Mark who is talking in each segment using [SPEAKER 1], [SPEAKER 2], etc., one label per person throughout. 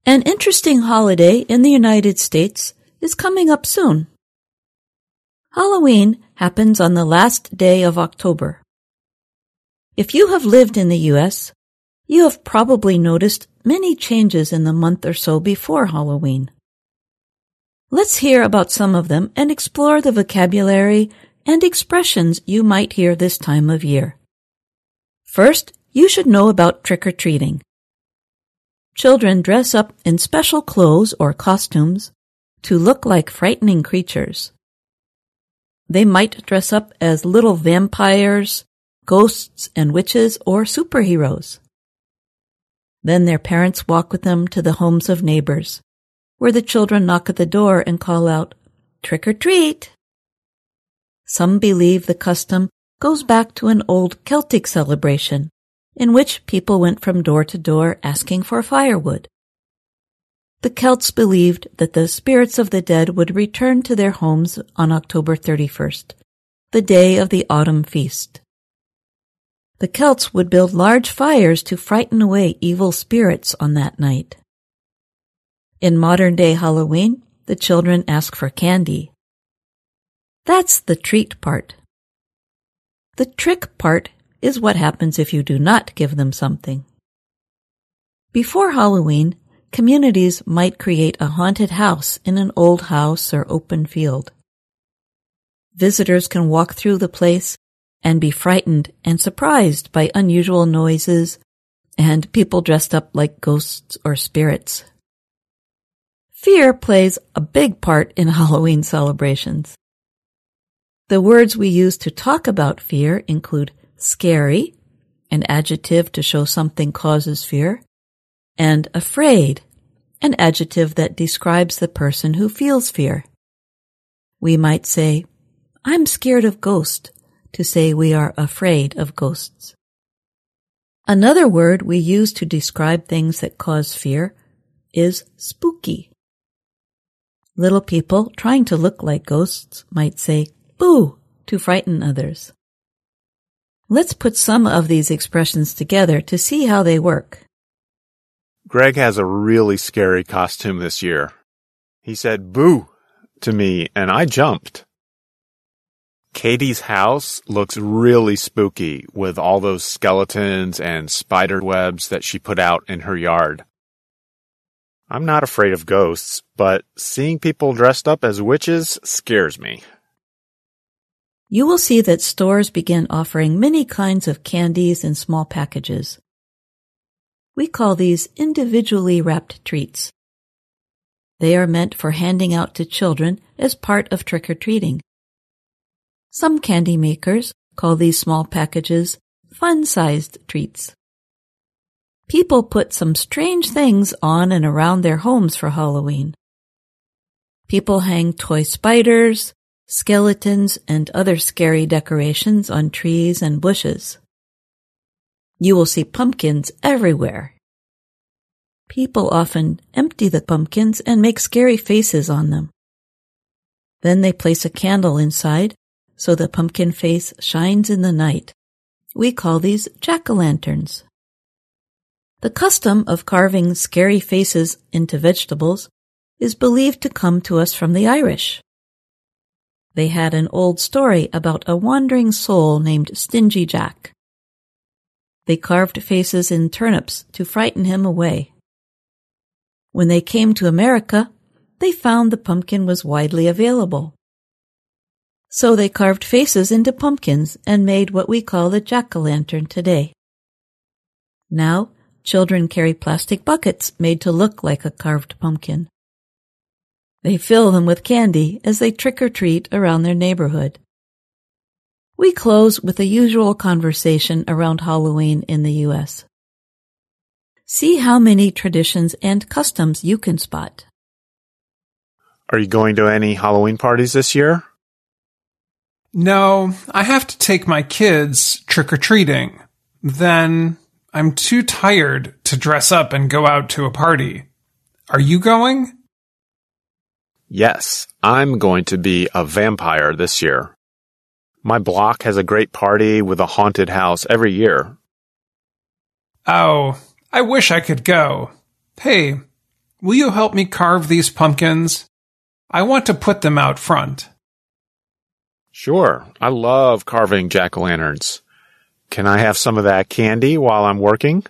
[SPEAKER 1] An interesting holiday in the United States is coming up soon. Halloween happens on the last day of October. If you have lived in the U.S., you have probably noticed many changes in the month or so before Halloween. Let's hear about some of them and explore the vocabulary and expressions you might hear this time of year. First, you should know about trick-or-treating. Children dress up in special clothes or costumes to look like frightening creatures. They might dress up as little vampires, ghosts and witches, or superheroes. Then their parents walk with them to the homes of neighbors, where the children knock at the door and call out, "Trick or treat!" Some believe the custom goes back to an old Celtic celebration, in which people went from door to door asking for firewood. The Celts believed that the spirits of the dead would return to their homes on October 31st, the day of the autumn feast. The Celts would build large fires to frighten away evil spirits on that night. In modern-day Halloween, the children ask for candy. That's the treat part. The trick part is what happens if you do not give them something. Before Halloween, communities might create a haunted house in an old house or open field. Visitors can walk through the place and be frightened and surprised by unusual noises and people dressed up like ghosts or spirits. Fear plays a big part in Halloween celebrations. The words we use to talk about fear include scary, an adjective to show something causes fear, and afraid, an adjective that describes the person who feels fear. We might say, "I'm scared of ghosts," to say we are afraid of ghosts. Another word we use to describe things that cause fear is spooky. Little people trying to look like ghosts might say, "Boo," to frighten others. Let's put some of these expressions together to see how they work.
[SPEAKER 2] Greg has a really scary costume this year. He said "boo" to me and I jumped. Katie's house looks really spooky with all those skeletons and spider webs that she put out in her yard. I'm not afraid of ghosts, but seeing people dressed up as witches scares me.
[SPEAKER 1] You will see that stores begin offering many kinds of candies in small packages. We call these individually wrapped treats. They are meant for handing out to children as part of trick-or-treating. Some candy makers call these small packages fun-sized treats. People put some strange things on and around their homes for Halloween. People hang toy spiders, skeletons, and other scary decorations on trees and bushes. You will see pumpkins everywhere. People often empty the pumpkins and make scary faces on them. Then they place a candle inside so the pumpkin face shines in the night. We call these jack-o'-lanterns. The custom of carving scary faces into vegetables is believed to come to us from the Irish. They had an old story about a wandering soul named Stingy Jack. They carved faces in turnips to frighten him away. When they came to America, they found the pumpkin was widely available. So they carved faces into pumpkins and made what we call the jack-o'-lantern today. Now, children carry plastic buckets made to look like a carved pumpkin. They fill them with candy as they trick-or-treat around their neighborhood. We close with the usual conversation around Halloween in the U.S. See how many traditions and customs you can spot.
[SPEAKER 2] Are you going to any Halloween parties this year?
[SPEAKER 3] No, I have to take my kids trick-or-treating. Then I'm too tired to dress up and go out to a party. Are you going?
[SPEAKER 2] Yes, I'm going to be a vampire this year. My block has a great party with a haunted house every year.
[SPEAKER 3] Oh, I wish I could go. Hey, Will you help me carve these pumpkins? I want to put them out front.
[SPEAKER 2] Sure, I love carving jack-o'-lanterns. Can I have some of that candy while I'm working?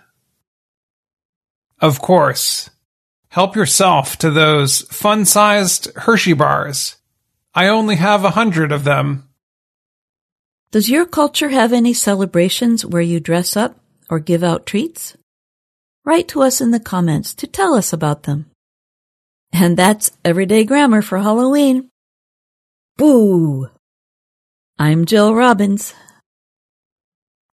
[SPEAKER 3] Of course. Help yourself to those fun-sized Hershey bars. I only have 100 of them.
[SPEAKER 1] Does your culture have any celebrations where you dress up or give out treats? Write to us in the comments to tell us about them. And that's Everyday Grammar for Halloween. Boo! I'm Jill Robbins.